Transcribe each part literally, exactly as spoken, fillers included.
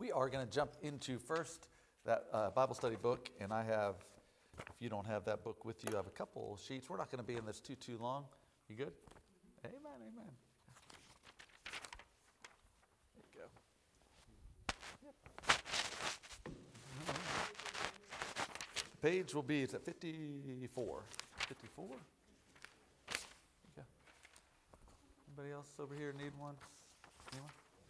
We are going to jump into first that uh, Bible study book, and I have, if you don't have that book with you, I have a couple sheets. We're not going to be in this too, too long. You good? Amen, amen. There you go. Yep. The page will be, it's at fifty-four. fifty-four? Okay. Anybody else over here need one? Anyone?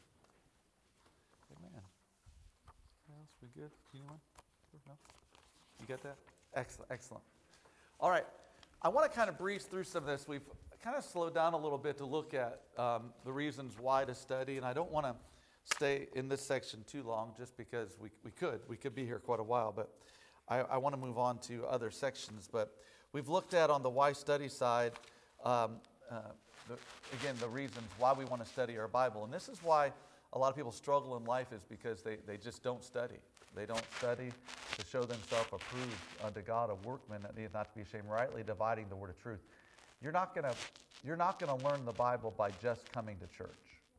Amen. Anything else? We good? Anyone? No? You got that? Excellent, excellent. All right. I want to kind of breeze through some of this. We've kind of slowed down a little bit to look at um, the reasons why to study, and I don't want to stay in this section too long just because we, we could. We could be here quite a while, but I, I want to move on to other sections. But we've looked at on the why study side, um, uh, the, again, the reasons why we want to study our Bible. And this is why a lot of people struggle in life, is because they, they just don't study. They don't study to show themselves approved unto God, a workman that needs not to be ashamed, rightly dividing the word of truth. You're not gonna you're not gonna learn the Bible by just coming to church.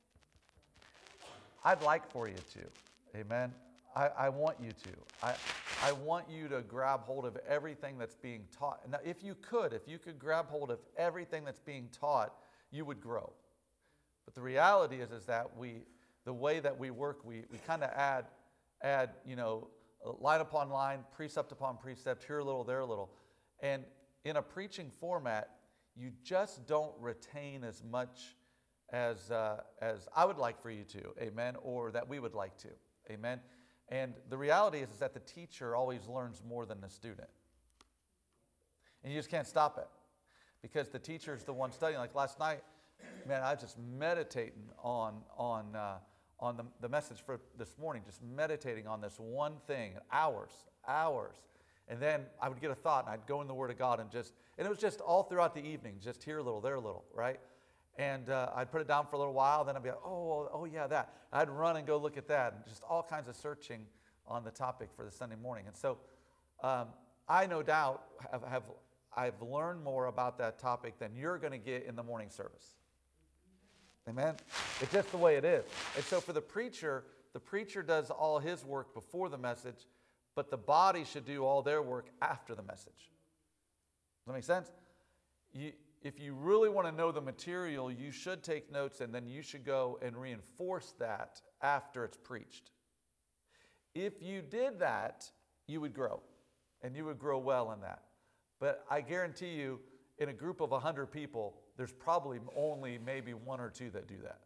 I'd like for you to, amen. I, I want you to. I I want you to grab hold of everything that's being taught. Now, if you could, if you could grab hold of everything that's being taught, you would grow. But the reality is, is that we, the way that we work, we we kind of add. add, you know, line upon line, precept upon precept, here a little, there a little. And in a preaching format, you just don't retain as much as, uh, as I would like for you to, amen, or that we would like to, amen. And the reality is, is that the teacher always learns more than the student. And you just can't stop it, because the teacher is the one studying. Like last night, man, I was just meditating on, on, uh, on the, the message for this morning, just meditating on this one thing, hours, hours. And then I would get a thought, and I'd go in the Word of God and just, and it was just all throughout the evening, just here a little, there a little, right? And uh, I'd put it down for a little while, then I'd be like, oh, oh yeah, that. I'd run and go look at that, and just all kinds of searching on the topic for the Sunday morning. And so um, I no doubt have, have I've learned more about that topic than you're going to get in the morning service. Amen? It's just the way it is. And so for the preacher, the preacher does all his work before the message, but the body should do all their work after the message. Does that make sense? You, if you really want to know the material, you should take notes, and then you should go and reinforce that after it's preached. If you did that, you would grow, and you would grow well in that. But I guarantee you, in a group of one hundred people, there's probably only maybe one or two that do that.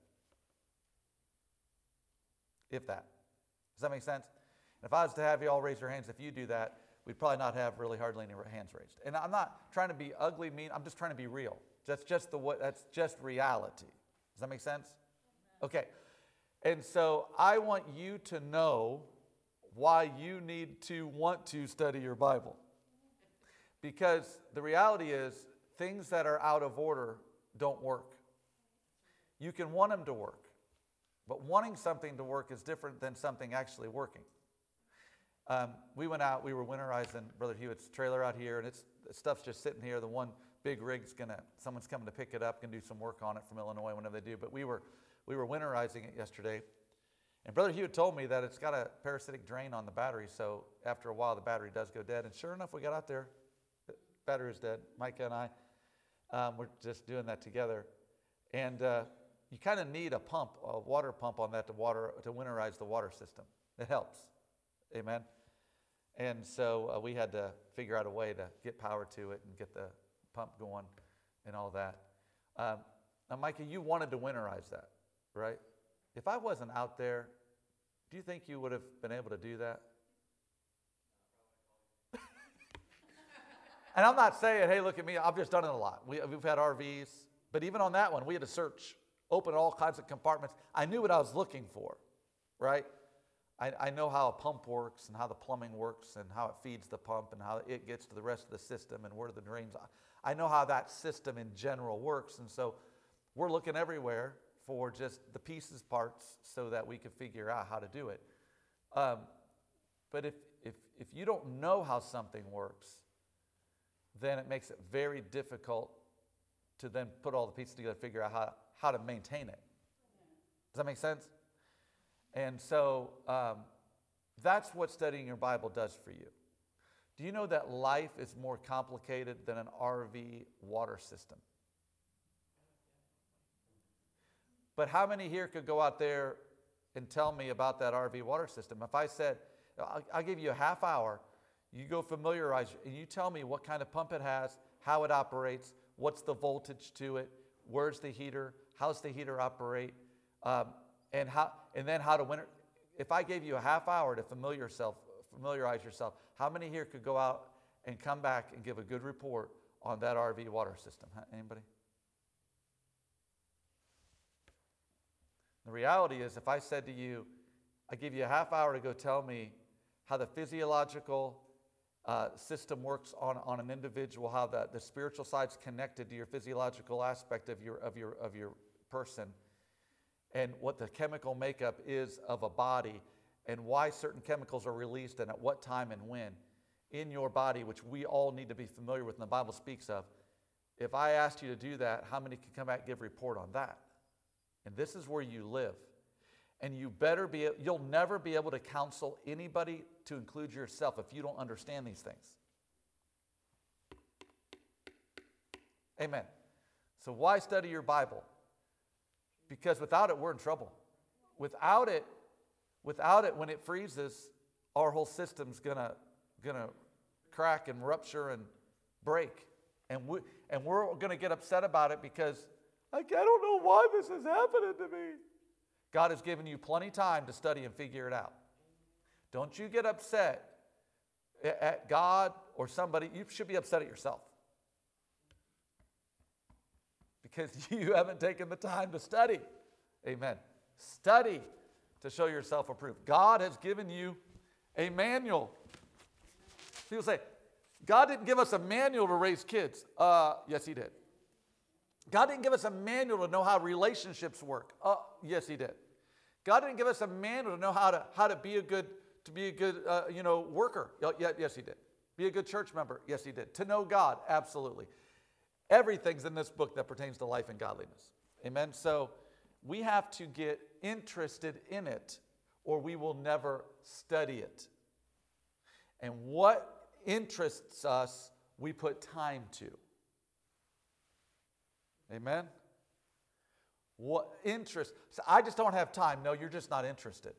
If that. Does that make sense? And if I was to have you all raise your hands, if you do that, we'd probably not have really hardly any hands raised. And I'm not trying to be ugly, mean. I'm just trying to be real. That's just the that's just reality. Does that make sense? Okay. And so I want you to know why you need to want to study your Bible. Because the reality is, things that are out of order don't work. You can want them to work, but wanting something to work is different than something actually working. Um, we went out, we were winterizing Brother Hewitt's trailer out here, and it's the stuff's just sitting here. The one big rig's gonna, someone's coming to pick it up, can do some work on it from Illinois whenever they do. But we were we were winterizing it yesterday, and Brother Hewitt told me that it's got a parasitic drain on the battery, so after a while the battery does go dead. And sure enough, we got out there, the battery is dead. Micah and I. Um, we're just doing that together, and uh, you kind of need a pump, a water pump on that to water to winterize the water system. It helps, amen. And so uh, we had to figure out a way to get power to it and get the pump going and all that. Um, now, Micah, you wanted to winterize that, right? If I wasn't out there, do you think you would have been able to do that? And I'm not saying, hey, look at me, I've just done it a lot. We, we've had R Vs, but even on that one, we had to search, open all kinds of compartments. I knew what I was looking for, right? I, I know how a pump works and how the plumbing works and how it feeds the pump and how it gets to the rest of the system and where the drains are. I know how that system in general works, and so we're looking everywhere for just the pieces, parts, so that we can figure out how to do it. Um, but if, if, if you don't know how something works, then it makes it very difficult to then put all the pieces together, figure out how, how to maintain it. Does that make sense? And so um, that's what studying your Bible does for you. Do you know that life is more complicated than an R V water system? But how many here could go out there and tell me about that R V water system? If I said, I'll, I'll give you a half hour, you go familiarize, and you tell me what kind of pump it has, how it operates, what's the voltage to it, where's the heater, how's the heater operate, um, and how, and then how to win it. If I gave you a half hour to familiar yourself, familiarize yourself, how many here could go out and come back and give a good report on that R V water system? Huh? Anybody? The reality is, if I said to you, I give you a half hour to go tell me how the physiological uh, system works on, on an individual, how the, the spiritual side's connected to your physiological aspect of your, of, your, of your person, and what the chemical makeup is of a body, and why certain chemicals are released and at what time and when in your body, which we all need to be familiar with and the Bible speaks of. If I asked you to do that, how many can come back and give a report on that? And this is where you live. And you better be, you'll never be able to counsel anybody, to include yourself, if you don't understand these things. Amen. So why study your Bible? Because without it, we're in trouble. Without it, without it, when it freezes, our whole system's gonna, gonna crack and rupture and break. And, we, and we're gonna get upset about it because I don't know why this is happening to me. God has given you plenty of time to study and figure it out. Don't you get upset at God or somebody. You should be upset at yourself, because you haven't taken the time to study. Amen. Study to show yourself approved. God has given you a manual. People say, God didn't give us a manual to raise kids. Uh, yes, he did. God didn't give us a manual to know how relationships work. Uh, yes, he did. God didn't give us a manual to know how to, how to be a good, to be a good uh, you know, worker. Uh, yeah, yes, he did. Be a good church member. Yes, he did. To know God, absolutely. Everything's in this book that pertains to life and godliness. Amen. So we have to get interested in it, or we will never study it. And what interests us, we put time to. Amen? What interest? So I just don't have time. No, you're just not interested.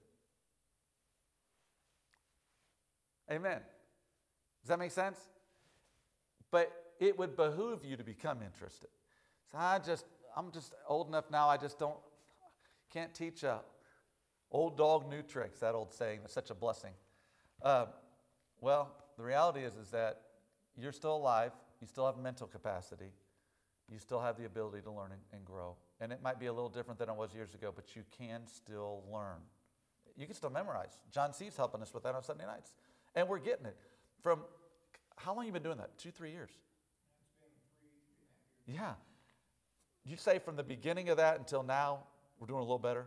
Amen. Does that make sense? But it would behoove you to become interested. So I just, I'm just old enough now, I just don't, can't teach a old dog, new tricks, that old saying. It's such a blessing. Uh, well, the reality is, is that you're still alive. You still have mental capacity. You still have the ability to learn and, and grow. And it might be a little different than it was years ago, but you can still learn. You can still memorize. John C's helping us with that on Sunday nights. And we're getting it. From, how long have you been doing that? Two, three years? It's been three, three and a half years. Yeah. You say from the beginning of that until now, we're doing a little better?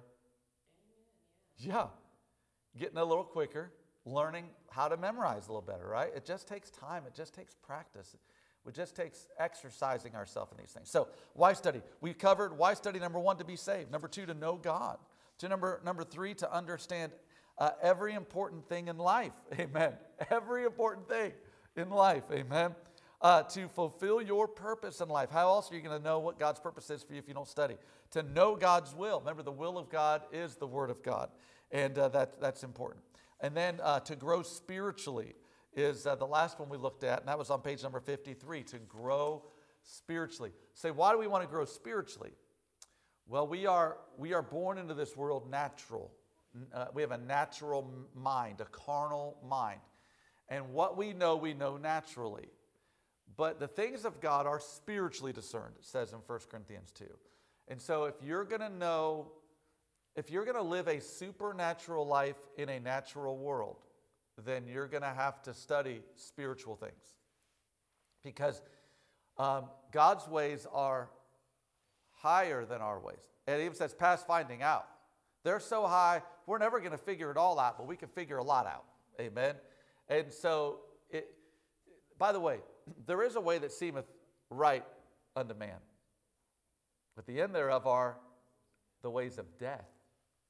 Yeah. Getting a little quicker, learning how to memorize a little better, right? It just takes time. It just takes practice. It just takes exercising ourselves in these things. So why study? We covered why study, number one, to be saved. Number two, to know God. To number, number three, to understand uh, every important thing in life. Amen. Every important thing in life. Amen. Uh, to fulfill your purpose in life. How else are you going to know what God's purpose is for you if you don't study? To know God's will. Remember, the will of God is the Word of God. And uh, that, that's important. And then uh, to grow spiritually is uh, the last one we looked at, and that was on page number fifty-three, to grow spiritually. Say, why do we want to grow spiritually? Well, we are, we are born into this world natural. Uh, we have a natural mind, a carnal mind. And what we know, we know naturally. But the things of God are spiritually discerned, it says in First Corinthians two. And so if you're going to know, if you're going to live a supernatural life in a natural world, then you're going to have to study spiritual things. Because um, God's ways are higher than our ways. And it even says past finding out. They're so high, we're never going to figure it all out, but we can figure a lot out. Amen? And so, it, by the way, there is a way that seemeth right unto man, but the end thereof are the ways of death.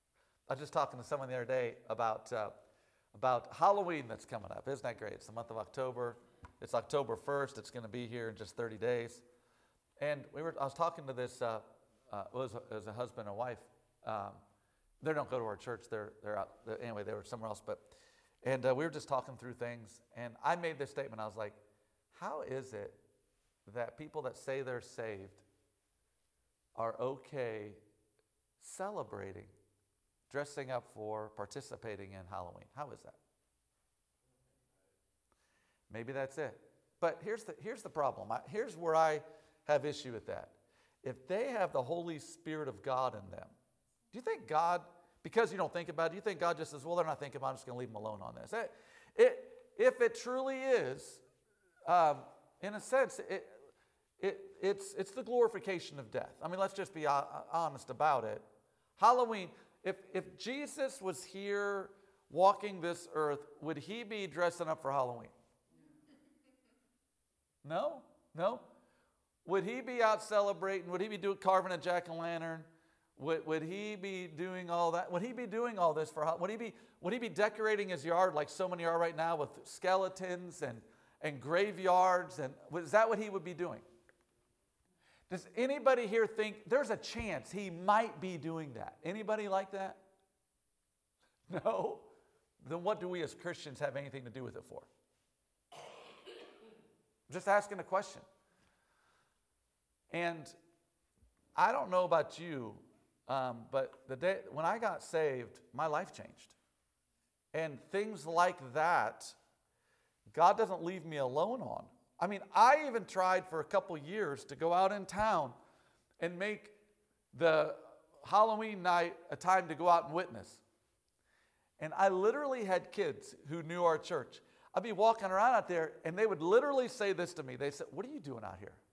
I was just talking to someone the other day about uh, about Halloween that's coming up. Isn't that great? It's the month of October. It's October first. It's going to be here in just thirty days. And we were. I was talking to this. Uh, uh, it, was a, it was a husband and wife. Um, they don't go to our church. They're they're out. They're, anyway, they were somewhere else. But and uh, we were just talking through things. And I made this statement. I was like, how is it that people that say they're saved are okay celebrating, dressing up for, participating in Halloween? How is that? Maybe that's it. But here's the, here's the problem. I, here's where I have issue with that. If they have the Holy Spirit of God in them, do you think God, because you don't think about it, do you think God just says, well, they're not thinking about it, I'm just going to leave them alone on this? It, it, if it truly is, um, in a sense, it, it, it's, it's the glorification of death. I mean, let's just be honest about it. Halloween, if, if Jesus was here walking this earth, would he be dressing up for Halloween? No? No? Would he be out celebrating? Would he be doing, carving a jack-o'-lantern? Would, would he be doing all that? Would he be doing all this for, would he be, would he be decorating his yard like so many are right now with skeletons and, and graveyards? And is that what he would be doing? Does anybody here think there's a chance he might be doing that? Anybody like that? No? Then what do we as Christians have anything to do with it for? Just asking a question. And I don't know about you, um, but the day when I got saved, my life changed. And things like that, God doesn't leave me alone on. I mean, I even tried for a couple years to go out in town and make the Halloween night a time to go out and witness. And I literally had kids who knew our church. I'd be walking around out there, and they would literally say this to me. They said, what are you doing out here?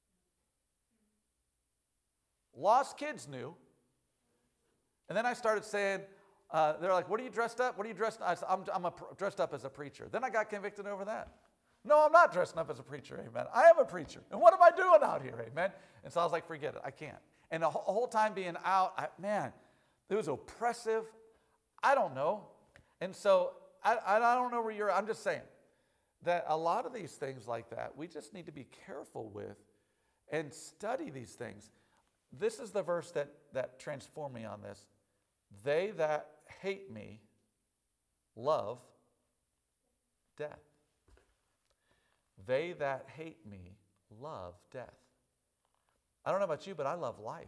Lost kids knew. And then I started saying, uh, they're like, what are you dressed up? What are you dressed up? I said, I'm, I'm a, dressed up as a preacher. Then I got convicted over that. No, I'm not dressing up as a preacher, amen. I am a preacher. And what am I doing out here, amen? And so I was like, forget it, I can't. And the whole time being out, I, man, it was oppressive. I don't know. And so I, I don't know where you're at. I'm just saying that a lot of these things like that, we just need to be careful with and study these things. This is the verse that, that transformed me on this. They that hate me love death. They that hate me love death. I don't know about you, but I love life.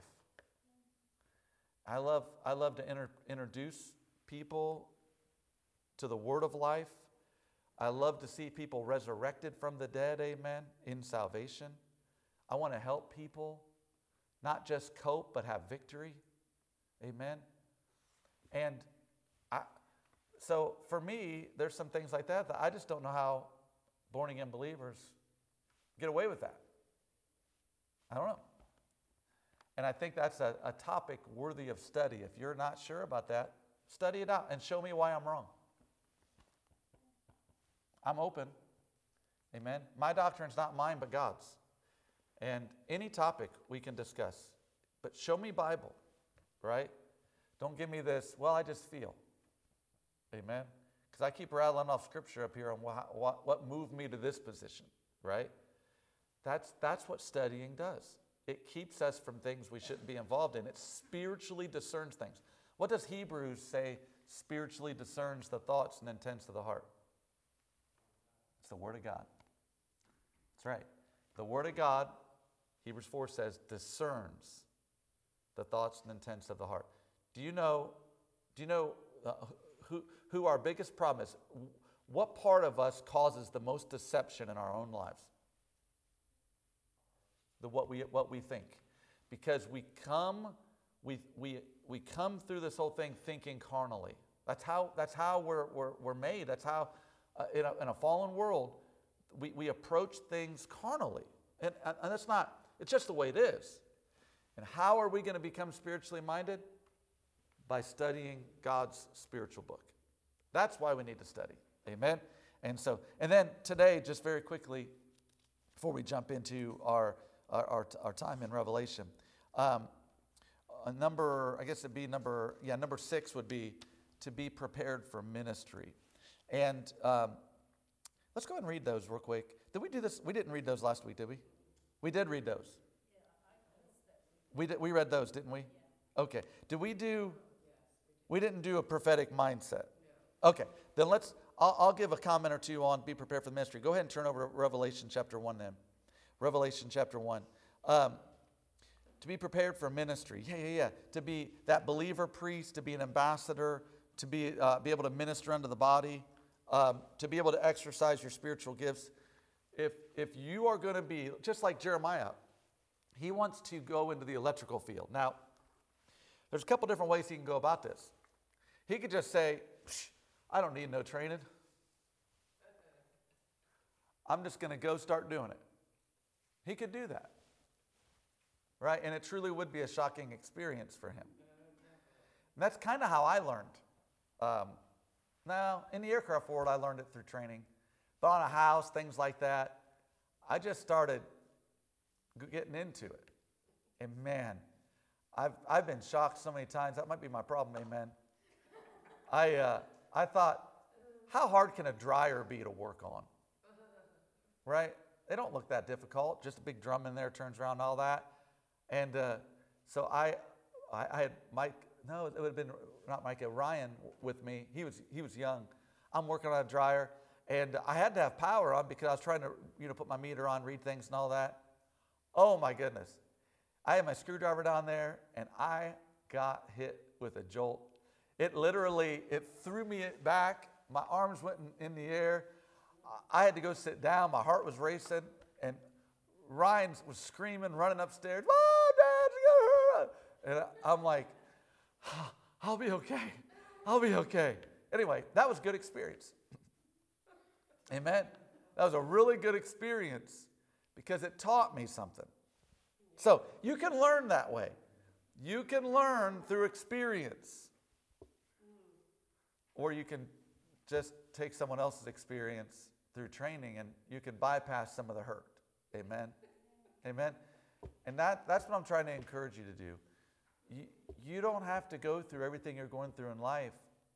I love, I love to inter, introduce people to the word of life. I love to see people resurrected from the dead, amen, in salvation. I want to help people not just cope, but have victory, amen. And I, so for me, there's some things like that that I just don't know how born-again believers get away with that. I don't know. And I think that's a, a topic worthy of study. If you're not sure about that, study it out and show me why I'm wrong. I'm open. Amen. My doctrine's not mine, but God's. And any topic we can discuss. But show me Bible, right? Don't give me this, well, I just feel. Amen. Because I keep rattling off scripture up here on what, what, what moved me to this position, right? That's, that's what studying does. It keeps us from things we shouldn't be involved in. It spiritually discerns things. What does Hebrews say spiritually discerns the thoughts and intents of the heart? It's the Word of God. That's right. The Word of God, Hebrews four says, discerns the thoughts and intents of the heart. Do you know, do you know uh, who, who our biggest problem is? What part of us causes the most deception in our own lives? The what we what we think. Because we come, we we we come through this whole thing thinking carnally. That's how that's how we're we're, we're made. That's how uh, in, a, in a fallen world we, we approach things carnally. And, and and that's not, it's just the way it is. And how are we going to become spiritually minded? By studying God's spiritual book. That's why we need to study. Amen. And so, and then today, just very quickly, before we jump into our our, our, our time in Revelation, um, a number, I guess it'd be number, yeah, number six would be to be prepared for ministry. And um, let's go ahead and read those real quick. Did we do this? We didn't read those last week, did we? We did read those. We did, we read those, didn't we? Okay. Did we do, we didn't do a prophetic mindset. Okay. Then let's, I'll, I'll give a comment or two on be prepared for the ministry. Go ahead and turn over to Revelation chapter one then. Revelation chapter one. Um, to be prepared for ministry. Yeah, yeah, yeah. To be that believer priest, to be an ambassador, to be, uh, be able to minister unto the body, um, to be able to exercise your spiritual gifts. If, if you are going to be, just like Jeremiah, he wants to go into the electrical field. Now, there's a couple different ways he can go about this. He could just say, I don't need no training. I'm just going to go start doing it. He could do that. Right? And it truly would be a shocking experience for him. And that's kind of how I learned. Um, now, in the aircraft world, I learned it through training. But on a house, things like that, I just started getting into it. And man, I've, I've been shocked so many times. That might be my problem, amen. I, uh, I thought, how hard can a dryer be to work on? Right? They don't look that difficult. Just a big drum in there, turns around, all that. And uh, so I, I, I had Mike, no, it would have been not Mike, Ryan with me. He was, he was young. I'm working on a dryer. And I had to have power on because I was trying to, you know, put my meter on, read things and all that. Oh my goodness. I had my screwdriver down there and I got hit with a jolt. It literally, it threw me back. My arms went in, in the air. I had to go sit down. My heart was racing. And Ryan was screaming, running upstairs. Oh, Dad, and I'm like, oh, I'll be okay. I'll be okay. Anyway, that was a good experience. Amen. That was a really good experience because it taught me something. So you can learn that way. You can learn through experience. Or you can just take someone else's experience through training and you can bypass some of the hurt. Amen. Amen. And that, that's what I'm trying to encourage you to do. You, you don't have to go through everything you're going through in life.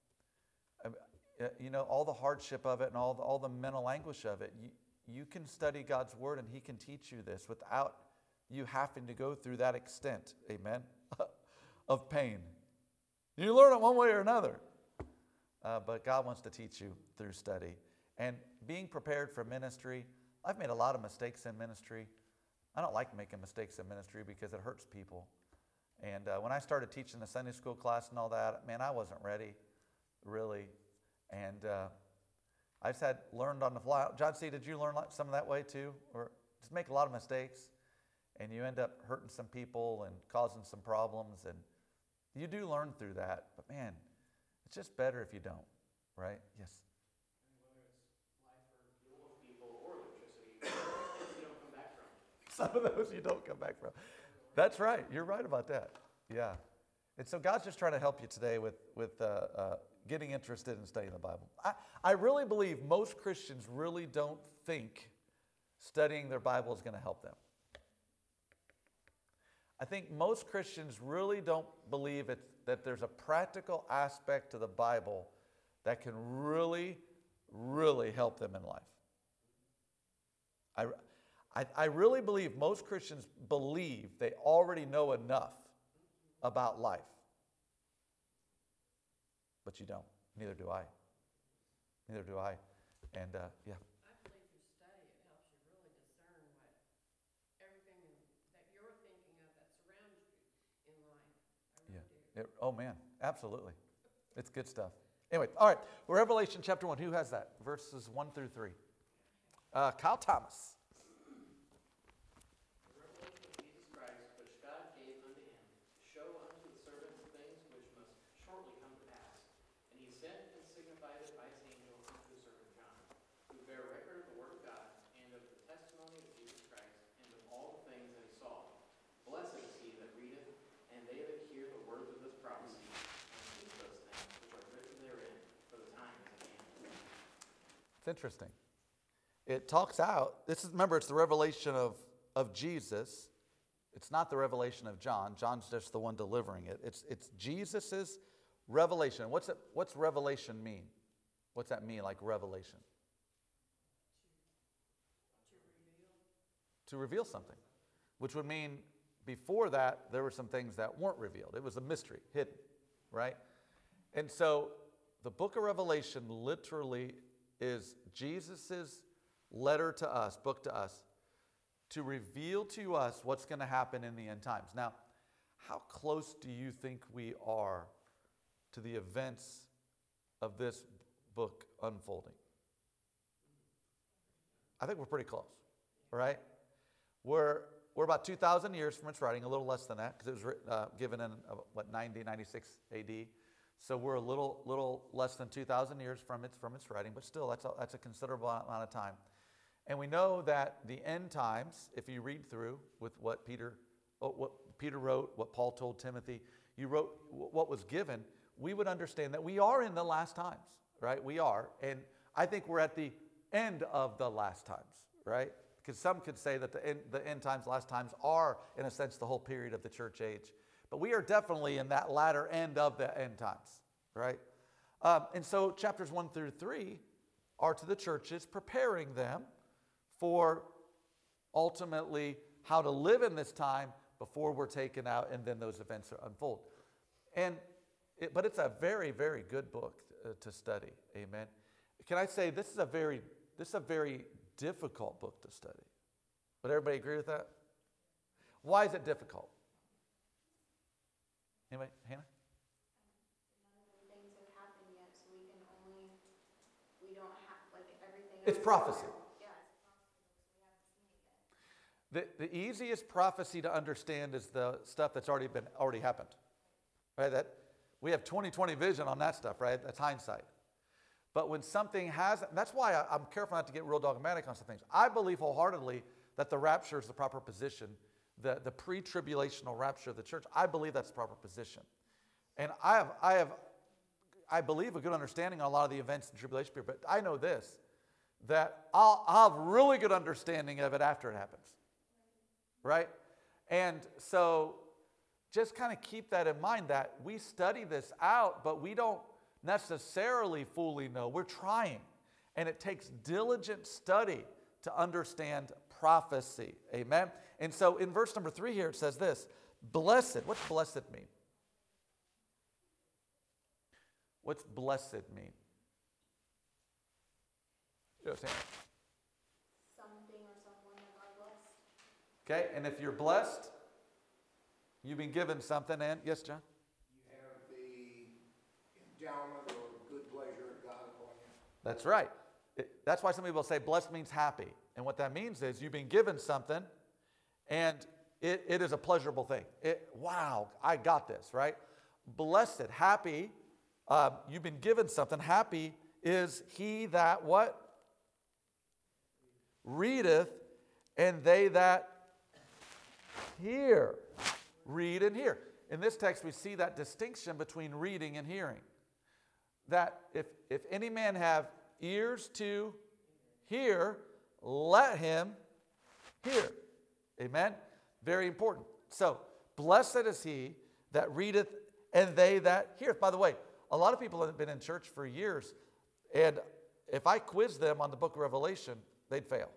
You know, all the hardship of it and all the, all the mental anguish of it. You, you can study God's word and he can teach you this without you having to go through that extent, amen, of pain. You learn it one way or another. Uh, but God wants to teach you through study. And being prepared for ministry, I've made a lot of mistakes in ministry. I don't like making mistakes in ministry because it hurts people. And uh, when I started teaching the Sunday school class and all that, man, I wasn't ready, really. And uh, I just had learned on the fly. John C., did you learn some of that way too? Or just make a lot of mistakes and you end up hurting some people and causing some problems. And you do learn through that. But man, it's just better if you don't, right? Yes? Whether it's life or fuel people or electricity, you don't come back from. Some of those you don't come back from. That's right. You're right about that. Yeah. And so God's just trying to help you today with, with uh, uh, getting interested in studying the Bible. I, I really believe most Christians really don't think studying their Bible is going to help them. I think most Christians really don't believe it, that there's a practical aspect to the Bible that can really, really help them in life. I, I, I really believe most Christians believe they already know enough about life. But you don't. Neither do I. Neither do I. And uh, yeah. I believe through study it helps you really discern what everything that you're thinking of that surrounds you in life. I really Yeah. do. It, oh man, absolutely. It's good stuff. Anyway, all right. Revelation chapter one. Who has that? Verses one through three. Uh, Kyle Thomas. The revelation of Jesus Christ, which God gave unto him, to show unto the servant the things which must shortly come to pass. And he sent and signified it by his angel unto his servant John, who bare record of the word of God, and of the testimony of Jesus Christ, and of all the things that he saw. Blessed is he that readeth, and they that hear the words of this prophecy, and keep those things which are written therein, for the time is at hand. It's interesting. It talks out, this is, remember, it's the revelation of, of Jesus, It's not the revelation of John. John's just the one delivering it. It's, it's Jesus' revelation. What's, it, what's revelation mean? What's that mean, like revelation? To reveal something, which would mean before that, there were some things that weren't revealed. It was a mystery, hidden, right? And so the book of Revelation literally is Jesus' letter to us, book to us, to reveal to us what's going to happen in the end times. Now, how close do you think we are to the events of this book unfolding? I think we're pretty close, right? We're, we're about two thousand years from its writing, a little less than that, because it was written, uh, given in, uh, what, ninety, ninety-six A D. So we're a little, little less than two thousand years from its, from its writing, but still, that's a, that's a considerable amount of time. And we know that the end times, if you read through with what Peter, what Peter wrote, what Paul told Timothy, you wrote what was given, we would understand that we are in the last times, right? We are. And I think we're at the end of the last times, right? Because some could say that the end, the end times, last times are, in a sense, the whole period of the church age. But we are definitely in that latter end of the end times, right? Um, and so chapters one through three are to the churches, preparing them for ultimately how to live in this time before we're taken out and then those events unfold. And it, but it's a very, very good book uh, to study. Amen. Can I say this is a very this is a very difficult book to study? Would everybody agree with that? Why is it difficult? Anybody, Hannah? None of the things have happened yet, so we can only we don't have like everything. It's prophecy. The, the easiest prophecy to understand is the stuff that's already been already happened. Right? That we have twenty twenty vision on that stuff, right? That's hindsight. But when something has, that's why I, I'm careful not to get real dogmatic on some things. I believe wholeheartedly that the rapture is the proper position, the, the pre-tribulational rapture of the church. I believe that's the proper position. And I have, I have, I believe a good understanding on a lot of the events in the tribulation period, but I know this, that I'll, I'll have really good understanding of it after it happens. Right? And so just kind of keep that in mind that we study this out, but we don't necessarily fully know. We're trying. And it takes diligent study to understand prophecy. Amen? And so in verse number three here, it says this, blessed. What's blessed mean? What's blessed mean? You know what I'm saying? Okay, and if you're blessed, you've been given something, and yes, John? You have the endowment or good pleasure of God upon you. That's right. It, that's why some people say blessed means happy. And what that means is you've been given something, and it, it is a pleasurable thing. It, wow, I got this, right? Blessed, happy, uh, you've been given something. Happy is he that what? Readeth, and they that hear. Read and hear. In this text, we see that distinction between reading and hearing. That if, if any man have ears to hear, let him hear. Amen? Very important. So, blessed is he that readeth and they that heareth. By the way, a lot of people have been in church for years, and if I quiz them on the book of Revelation, they'd fail.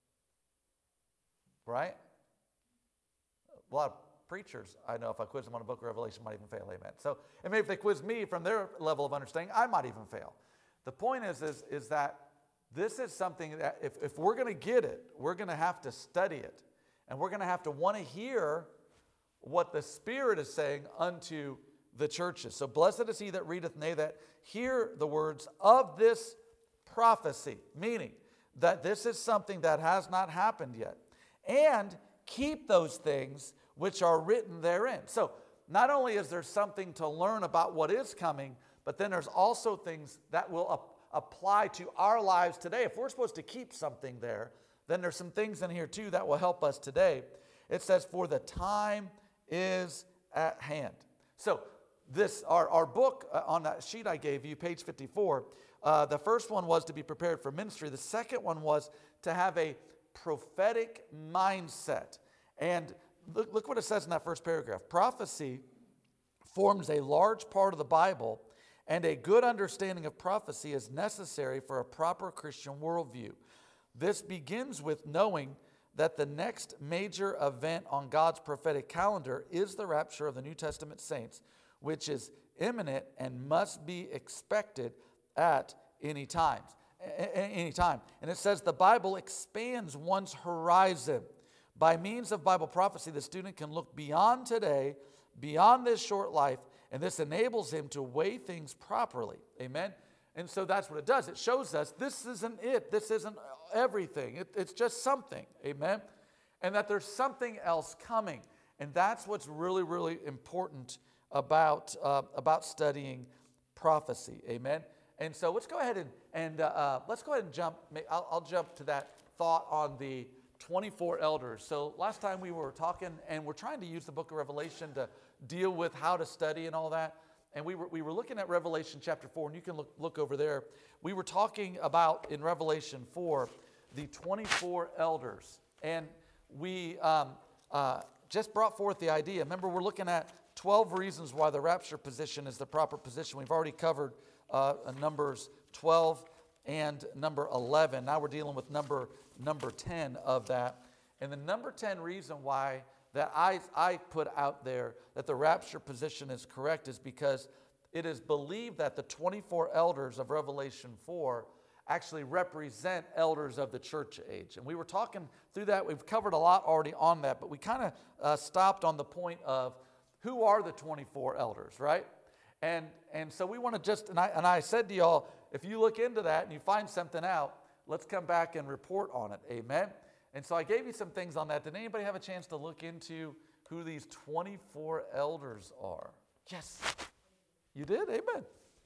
Right? A lot of preachers, I know, if I quiz them on a book of Revelation, might even fail. Amen. So, and maybe if they quiz me from their level of understanding, I might even fail. The point is, is, is that this is something that if, if we're going to get it, we're going to have to study it. And we're going to have to want to hear what the Spirit is saying unto the churches. So, blessed is he that readeth, and they that hear the words of this prophecy. Meaning that this is something that has not happened yet. And keep those things which are written therein. So not only is there something to learn about what is coming, but then there's also things that will ap- apply to our lives today. If we're supposed to keep something there, then there's some things in here too that will help us today. It says, for the time is at hand. So this, our, our book uh, on that sheet I gave you, page fifty-four, uh, the first one was to be prepared for ministry. The second one was to have a prophetic mindset. And look, look what it says in that first paragraph. Prophecy forms a large part of the Bible, and a good understanding of prophecy is necessary for a proper Christian worldview. This begins with knowing that the next major event on God's prophetic calendar is the rapture of the New Testament saints, which is imminent and must be expected at any time. Any time. And it says the Bible expands one's horizon. By means of Bible prophecy, the student can look beyond today, beyond this short life, and this enables him to weigh things properly. Amen? And so that's what it does. It shows us this isn't it. This isn't everything. It, it's just something. Amen? And that there's something else coming. And that's what's really, really important about, uh, about studying prophecy. Amen? And so let's go ahead and, and uh, uh, let's go ahead and jump. I'll, I'll jump to that thought on the twenty-four elders. So last time we were talking, and we're trying to use the book of Revelation to deal with how to study and all that. And we were, we were looking at Revelation chapter four, and you can look, look over there. We were talking about, in Revelation four, the twenty-four elders. And we um, uh, just brought forth the idea. Remember, we're looking at twelve reasons why the rapture position is the proper position. We've already covered uh, Numbers twelve and number eleven. Now we're dealing with number, number ten of that. And the number ten reason why that I, I put out there that the rapture position is correct is because it is believed that the twenty-four elders of Revelation four actually represent elders of the church age. And we were talking through that. We've covered a lot already on that, but we kind of uh, stopped on the point of who are the twenty-four elders, right? And, and so we want to just, and I, and I said to y'all, if you look into that and you find something out, let's come back and report on it. Amen? And so I gave you some things on that. Did anybody have a chance to look into who these twenty-four elders are? Yes. You did? Amen.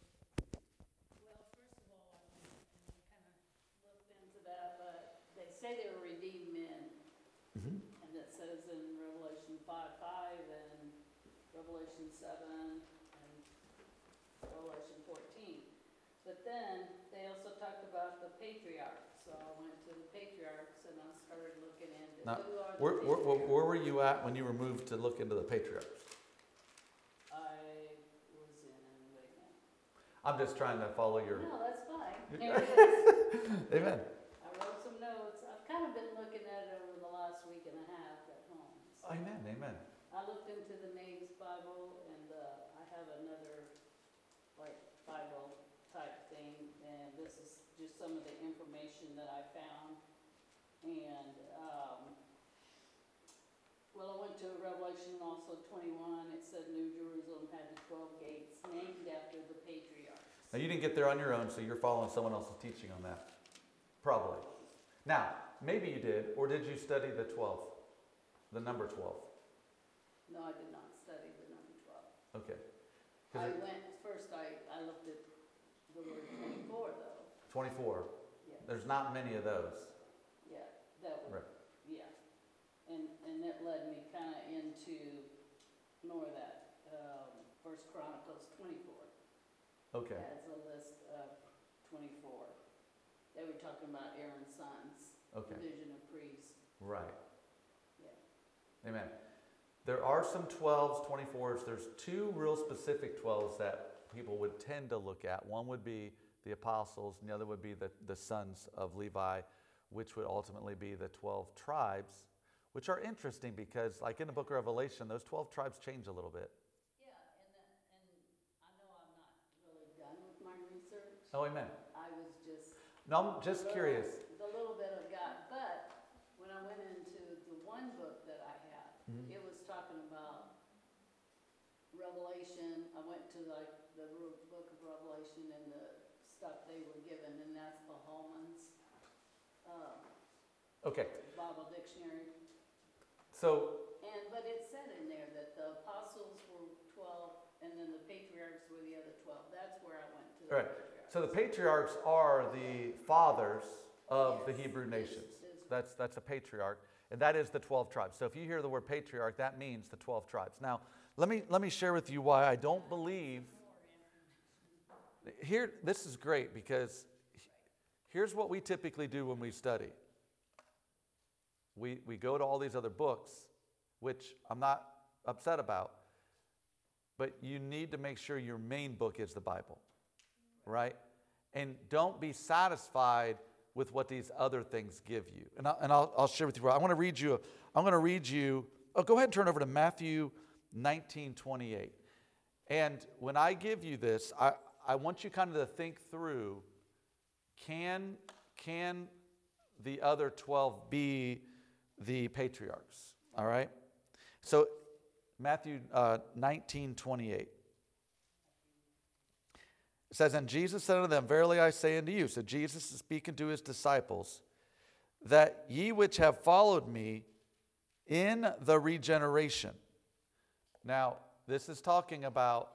Well, first of all, I kind of looked into that, but they say they were redeemed men. Mm-hmm. And it says in Revelation five five and Revelation seven and Revelation fourteen. But then they also talked about the patriarchs. So I went to the patriarchs and I started looking into Now, who are the where, where, where, patriarchs. where were you at when you were moved to look into the patriarchs? I was in, wait a minute. I'm just trying to follow your... No, that's fine. Here it is. Amen. I wrote some notes. I've kind of been looking at it over the last week and a half at home. So Amen. Amen. I looked into the Names Bible, and uh, I have another, like, Bible type thing, and this is just some of the information that I found. And, um, well, I went to Revelation also twenty-one. It said New Jerusalem had the twelve gates named after the patriarchs. Now, you didn't get there on your own, so you're following someone else's teaching on that. Probably. Now, maybe you did, or did you study the twelve? The number twelve? No, I did not study the number twelve. Okay. I 'Cause it- went, first I, I looked at the word twenty-four though. twenty-four. Yeah, There's not many of those. yeah, that would, Right. yeah. And, and that led me kinda into more of that, um, First Chronicles twenty-four. Okay. Has a list of twenty-four. They were talking about Aaron's sons, Okay. division of priests, Right. yeah. Amen. There are some twelves, twenty-fours. There's two real specific twelves that people would tend to look at. One would be the apostles, and the other would be the, the sons of Levi, which would ultimately be the twelve tribes, which are interesting because, like in the book of Revelation, those twelve tribes change a little bit. Yeah, and, that- and I know I'm not really done with my research. Oh, amen. I was just No, I'm just The curious. little- The little bit I got, but when I went into the one book that I had, Mhm. it was talking about Revelation. I went to like the ru- book of Revelation and the stuff they were given, and that's the Holman's uh, Okay, Bible Dictionary. so And, but it said in there that the apostles were twelve, and then the patriarchs were the other twelve. That's where I went to the Right. patriarchs. So the patriarchs are the fathers of the Yes, Hebrew is- nations. is- That's, that's a patriarch, and that is the twelve tribes. So if you hear the word patriarch, that means the twelve tribes. Now, let me, let me share with you why I don't believe... Here, this is great because here's what we typically do when we study. We, we go to all these other books, which I'm not upset about. But you need to make sure your main book is the Bible, right? And don't be satisfied with what these other things give you. And, I, and I'll, I'll share with you. I want to read you. I'm going to read you. Oh, go ahead and turn over to Matthew nineteen twenty-eight. And when I give you this, I, I want you kind of to think through, can, can the other twelve be the patriarchs? All right? So Matthew uh, nineteen twenty-eight. It says, and Jesus said unto them, verily I say unto you, so Jesus is speaking to his disciples, that ye which have followed me in the regeneration. Now, this is talking about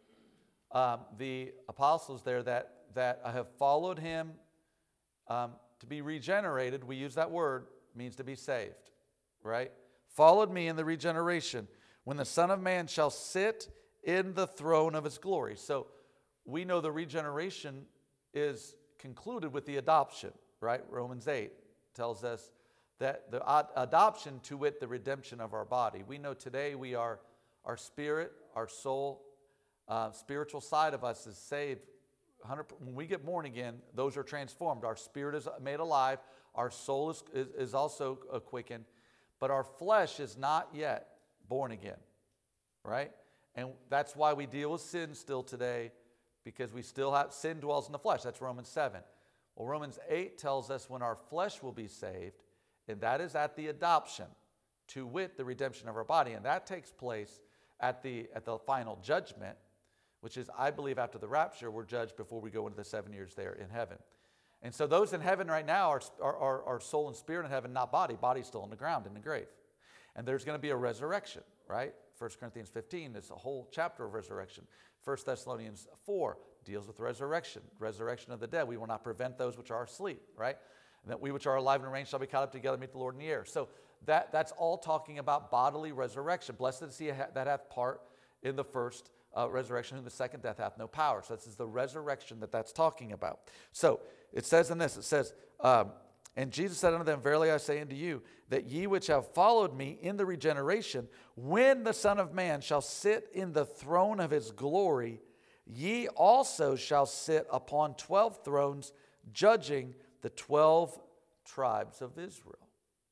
um, the apostles there that, that have followed him. Um, to be regenerated, we use that word, means to be saved, right? Followed me in the regeneration, when the Son of Man shall sit in the throne of his glory. So we know the regeneration is concluded with the adoption, right? Romans eight tells us that the ad- adoption, to wit, the redemption of our body. We know today we are, our spirit, our soul, uh, spiritual side of us is saved. one hundred percent When we get born again, those are transformed. Our spirit is made alive. Our soul is, is, is also uh, quickened. But our flesh is not yet born again, right? And that's why we deal with sin still today, because we still have, sin dwells in the flesh. That's Romans seven. Well, Romans eight tells us when our flesh will be saved, and that is at the adoption, to wit, the redemption of our body. And that takes place at the, at the final judgment, which is, I believe, after the rapture, we're judged before we go into the seven years there in heaven. And so those in heaven right now are, are, are, are soul and spirit in heaven, not body. Body's still in the ground, in the grave. And there's going to be a resurrection, right? First Corinthians fifteen is a whole chapter of resurrection. First Thessalonians four deals with resurrection, resurrection of the dead. We will not prevent those which are asleep, right? And that we which are alive and remain shall be caught up together, meet the Lord in the air. So that, that's all talking about bodily resurrection. Blessed is he that hath part in the first uh, resurrection, whom the second death hath no power. So this is the resurrection that that's talking about. So it says in this, it says, um, and Jesus said unto them, verily I say unto you, that ye which have followed me in the regeneration, when the Son of Man shall sit in the throne of his glory, ye also shall sit upon twelve thrones, judging the twelve tribes of Israel.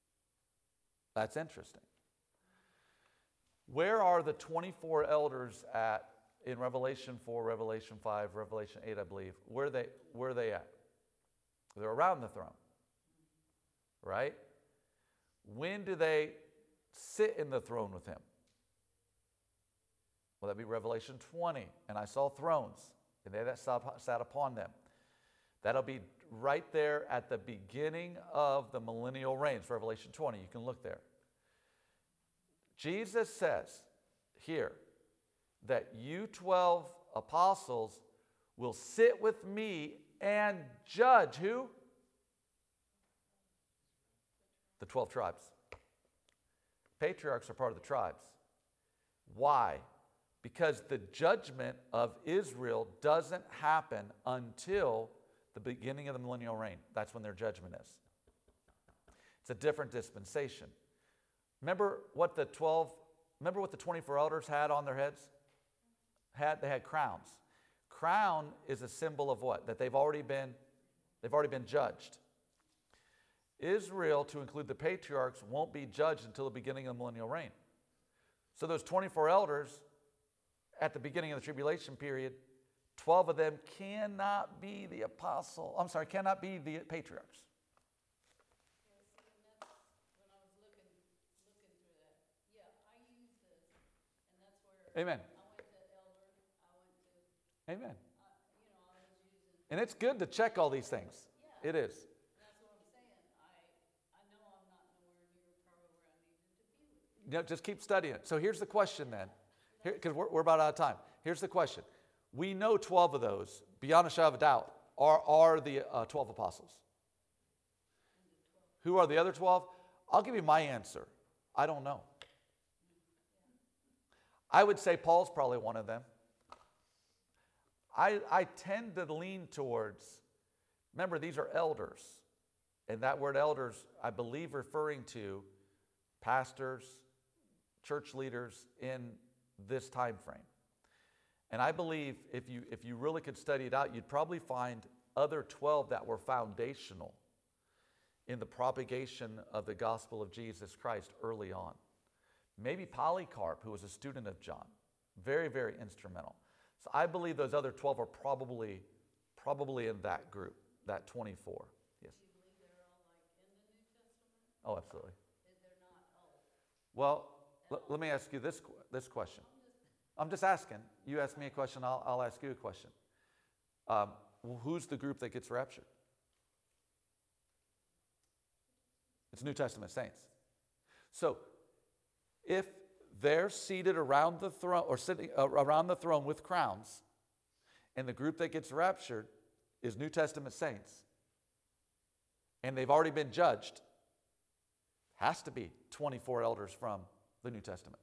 That's interesting. Where are the twenty-four elders at in Revelation four, Revelation five, Revelation eight, I believe? Where are they, where are they at? They're around the throne, right? When do they sit in the throne with him? Well, that'd be Revelation twenty. And I saw thrones, and they that sat upon them. That'll be right there at the beginning of the millennial reign. It's Revelation twenty. You can look there. Jesus says here that you twelve apostles will sit with me and judge who? The twelve tribes. Patriarchs are part of the tribes. Why? Because the judgment of Israel doesn't happen until the beginning of the millennial reign. That's when their judgment is. It's a different dispensation. Remember what the twelve, remember what the twenty-four elders had on their heads? Had they had crowns. Crown is a symbol of what? That they've already been, they've already been judged. Israel, to include the patriarchs, won't be judged until the beginning of the millennial reign. So those twenty-four elders, at the beginning of the tribulation period, twelve of them cannot be the apostle, I'm sorry, cannot be the patriarchs. Amen. Amen. And it's good to check all these things. It is. You know, just keep studying it. So here's the question then, because we're, we're about out of time. Here's the question. We know twelve of those, beyond a shadow of a doubt, are, are the uh, twelve apostles. Who are the other twelve? I'll give you my answer. I don't know. I would say Paul's probably one of them. I, I tend to lean towards, remember, these are elders. And that word elders, I believe, referring to pastors, church leaders in this time frame. And I believe if you, if you really could study it out, you'd probably find other twelve that were foundational in the propagation of the gospel of Jesus Christ early on. Maybe Polycarp, who was a student of John, very, very instrumental. So I believe those other twelve are probably, probably in that group, that twenty-four. Yes? Do you believe they're all like in the New Testament? Oh, absolutely. That they're not all? Well, l- let me ask you this, qu- this question. I'm just asking. You ask me a question, I'll, I'll ask you a question. Um, well, who's the group that gets raptured? It's New Testament saints. So, if they're seated around the throne, or sitting uh, around the throne with crowns, and the group that gets raptured is New Testament saints, and they've already been judged, has to be twenty-four elders from the New Testament.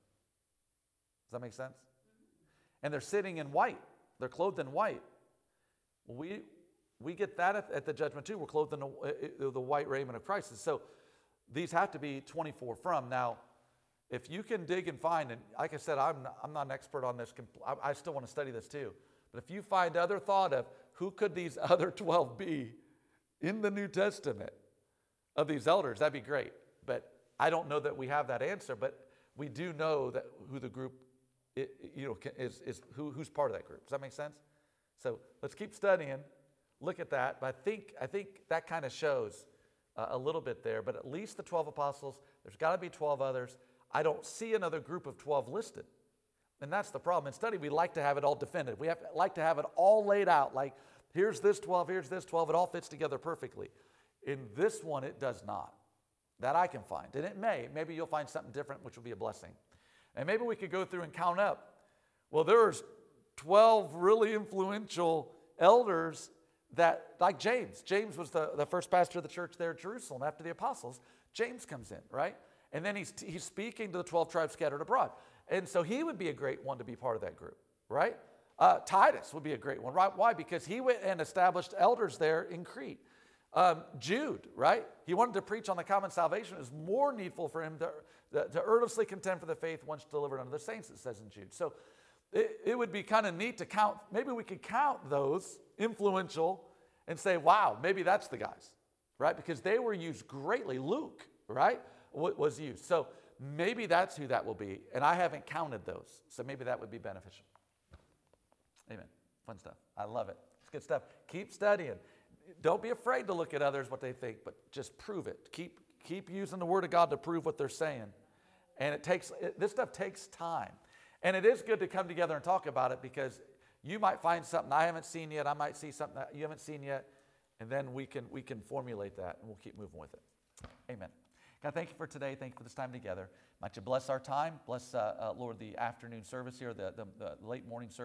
Does that make sense? And they're sitting in white. They're clothed in white. Well, we, we get that at, at the judgment too. We're clothed in the, uh, the white raiment of Christ. And so these have to be twenty-four from. Now, if you can dig and find, and like I said, I'm not, I'm not an expert on this. I, I still want to study this too. But if you find other thought of who could these other twelve be in the New Testament of these elders, that'd be great. But I don't know that we have that answer. But we do know that who the group It, you know, is, is who, who's part of that group. Does that make sense? So let's keep studying, look at that. But I think, I think that kind of shows uh, a little bit there. But at least the twelve apostles, there's got to be twelve others. I don't see another group of twelve listed. And that's the problem. In study, we like to have it all definitive. We have like to have it all laid out. Like, here's this twelve, here's this twelve. It all fits together perfectly. In this one, it does not. That I can find. And it may. Maybe you'll find something different, which will be a blessing. And maybe we could go through and count up. Well, there's twelve really influential elders that, like James. James was the, the first pastor of the church there at Jerusalem after the apostles. James comes in, right? And then he's, he's speaking to the twelve tribes scattered abroad. And so he would be a great one to be part of that group, right? Uh, Titus would be a great one, right? Why? Because he went and established elders there in Crete. Um, Jude, right? He wanted to preach on the common salvation. It was more needful for him to, to earnestly contend for the faith once delivered unto the saints, it says in Jude. So it, it would be kind of neat to count. Maybe we could count those influential and say, wow, maybe that's the guys, right? Because they were used greatly. Luke, right, was used. So maybe that's who that will be. And I haven't counted those. So maybe that would be beneficial. Amen. Fun stuff. I love it. It's good stuff. Keep studying. Don't be afraid to look at others, what they think, but just prove it. Keep, keep using the Word of God to prove what they're saying. And it takes, it, this stuff takes time. And it is good to come together and talk about it because you might find something I haven't seen yet. I might see something that you haven't seen yet. And then we can, we can formulate that and we'll keep moving with it. Amen. God, thank you for today. Thank you for this time together. Might you bless our time. Bless, uh, uh, Lord, the afternoon service here, the, the, the late morning service.